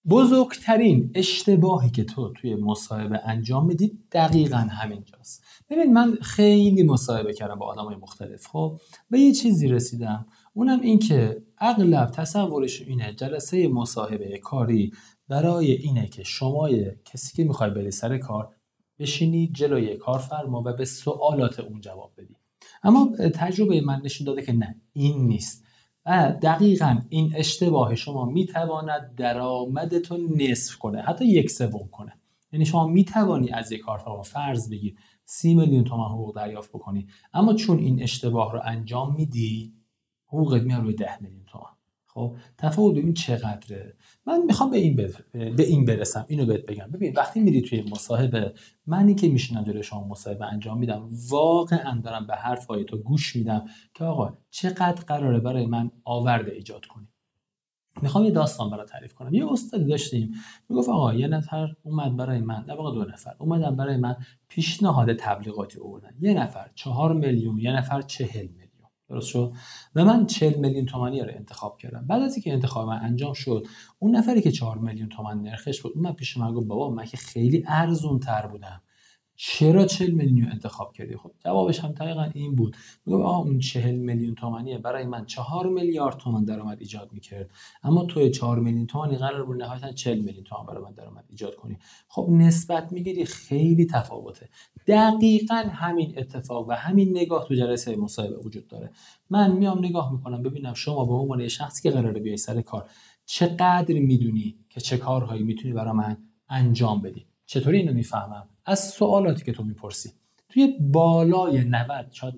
بزرگترین اشتباهی که تو توی مصاحبه انجام میدی دقیقاً همینجاست. ببین من خیلی مصاحبه کردم با آدمای مختلف، خب به یه چیزی رسیدم، اونم این که اغلب تصورش اینه جلسه مصاحبه کاری برای اینه که شما کسی که میخوای بری سر کار بشینی جلوی کارفرما و به سوالات اون جواب بدی. اما تجربه من نشون داده که نه، این نیست. دقیقاً این اشتباه شما میتواند درآمدتو نصف کنه، حتی یک سوم کنه. یعنی شما میتوانی از یک کارفرما فرض بگیر 30 میلیون تومان حقوق دریافت بکنی، اما چون این اشتباه رو انجام میدی حقوقت میاد روی 10 میلیون تومان. خب تفاوت این چقدره؟ من میخوام به این برسم، اینو بهت بگم. ببین وقتی میری توی مصاحبه، منی که میشینم جلوی شما مصاحبه انجام میدم واقعا دارم به حرفای تو گوش میدم که آقا چقدر قراره برای من آورده ایجاد کنی. میخوام یه داستان برات تعریف کنم. یه استادی داشتیم میگفت آقا یه نفر اومد برای من، در واقع دو نفر اومدن برای من پیشنهاد تبلیغاتی آوردن. یه نفر 4 میلیون، یه نفر 40 میلیون. درست شد؟ و من 40 میلیون تومانی رو انتخاب کردم. بعد از اینکه انتخاب من انجام شد، اون نفری که 4 میلیون تومان نرخش بود اومد پیش من گفت بابا من که خیلی ارزون تر بودم، چرا 40 میلیون انتخاب کردی؟ خب جوابش هم دقیقاً این بود. میگم آقا اون 40 میلیون تومانیه برای من 4 میلیارد تومان درآمد ایجاد میکرد، اما توی 4 میلیون تومانی قرار بود نهایتاً 40 میلیون تومان برای من درآمد ایجاد کنی. خب نسبت میگیری خیلی تفاوته. دقیقاً همین اتفاق و همین نگاه تو جلسه مصاحبه وجود داره. من میام نگاه میکنم ببینم شما به عنوان شخصی که قراره بیای سر کار چقدر میدونی که چه کارهایی میتونی برای من انجام بدی. چطوری اینو میفهمم؟ از سوالاتی که تو میپرسی. توی بالای 90 شاید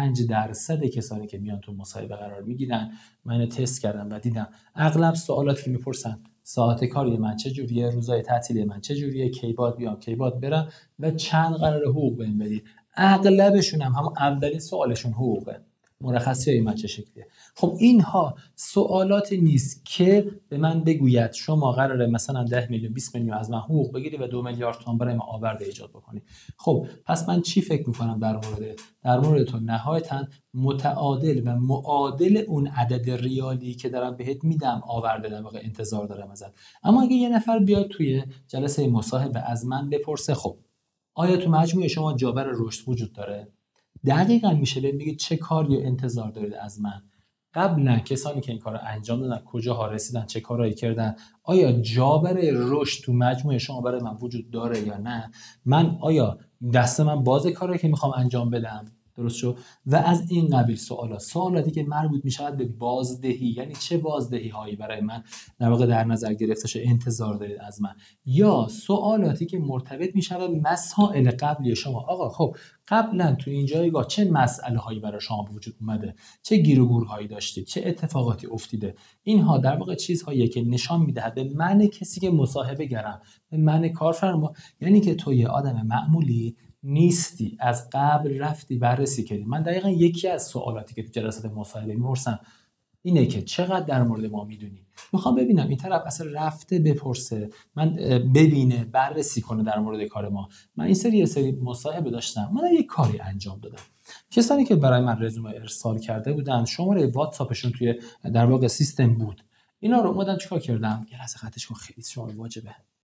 95% کسانی که میان تو مصاحبه قرار میگیرن، من اینو تست کردم و دیدم اغلب سوالاتی که میپرسن ساعت کاری من چجوریه، روزای تعطیلی من چجوریه، کی باد بیام کی باد برم و چند قرار حقوق بهم بدید. اغلبشون هم همون اولین سوالشون حقوقه. مرخصی من چه شکلیه؟ خب اینها سوالاتی نیست که به من بگوید شما قراره مثلا 10 میلیون 20 میلیون از من حقوق بگیری و 2 میلیارد تومان برای من آورده ایجاد بکنی. خب پس من چی فکر میکنم در مورد تو؟ نهایتا متعادل و معادل اون عدد ریالی که دارم بهت میدم آورده در واقع انتظار دارم ازت. اما اگه یه نفر بیاد توی جلسه مصاحبه از من بپرسه خب آیا تو مجموعه شما جا برای رشد وجود داره؟ دقیقاً میشه بهم بگید چه کاری انتظار دارید از من. قبلا کسانی که این کار رو انجام دادن کجاها رسیدن، چه کارهایی کردن، آیا جا برای رشد تو مجموعه شما برای من وجود داره یا نه؟ من آیا دست من باز کاری که میخوام انجام بدم؟ درست شد؟ و از این قبیل سوالاتی که مربوط میشود به بازدهی، یعنی چه بازدهی هایی برای من در واقع در نظر گرفته شده انتظار دارید از من، یا سوالاتی که مرتبط میشود مسائل قبلی شما. آقا خب قبلا تو این جایگاه چه مسئله هایی برای شما به وجود اومده، چه گیر و گورهایی داشتید، چه اتفاقاتی افتیده؟ اینها در واقع چیزهایی که نشان میدهد به من کسی که مصاحبه گرم، به من کارفرما، یعنی که تو یه آدم معمولی نیستی، از قبل رفتی بررسی کردی. من دقیقاً یکی از سوالاتی که تو جلسات مصاحبه میپرسم اینه که چقدر در مورد ما میدونی. میخوام ببینم این طرف اصلا رفته بپرسه، من ببینه، بررسی کنه در مورد کار ما. من این سری مصاحبه داشتم، من یک کاری انجام دادم. کسانی که برای من رزومه ارسال کرده بودن شماره واتساپشون توی در واقع سیستم بود. اینا رو اومدم چیکار کردم؟ یه لحظه خطش کن، خیلی شما واجبه.